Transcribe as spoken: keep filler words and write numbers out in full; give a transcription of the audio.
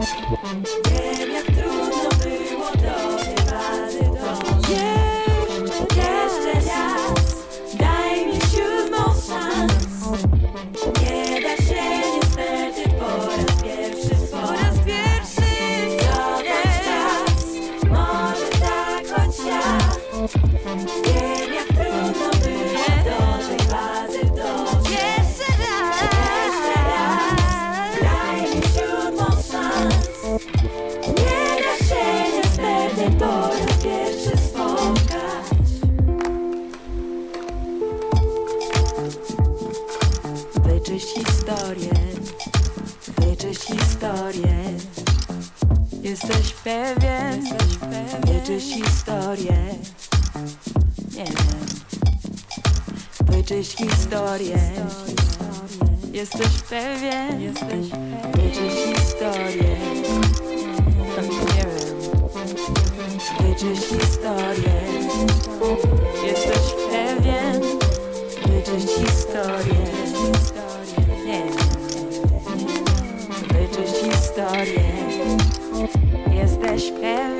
Wiem, jak trudno było tobie bazy dążyć. Jeszcze raz, daj mi siódmą szans. Nie da się niestety po raz pierwszy po raz pierwszy cofać czas. Może tak choć ja wiem, jak trudno było do tej bazy dążyć. Jeszcze raz, jeszcze raz, daj mi siódmą szans. Nie da się niestety po raz pierwszy spotkać. Wyczyść historię, wyczyść historię. Jesteś pewien, wyczyść historię. Nie wiem. Wyczyść historię. Jesteś pewien, wyczyść historię. Nie wiem. Wyczyść historię. Jesteś pewien, wyczyść historię. Nie wiem. Wyczyść historię. Jesteś pewien.